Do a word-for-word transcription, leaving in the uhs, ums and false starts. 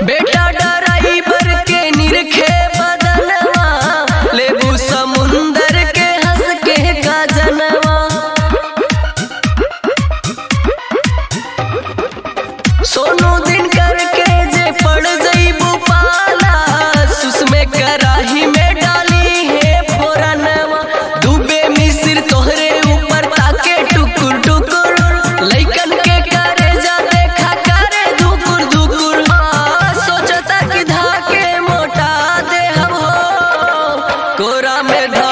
बेटा ड्राइवर के निरखे बदनवा, लेबू समुंदर के हंस के गजनवा। सोनू दिन करके जे पड़ जईबू पाला, सुसमे कराही में डाली है फोरनवा। डूबे मिसिर तोहरे ऊपर ताके टुकुर टुकुर, लइकन के करे जा देखा करे धुकुर धुकुर। सोचता कि धाके मोटा दे हम हो, कोरा में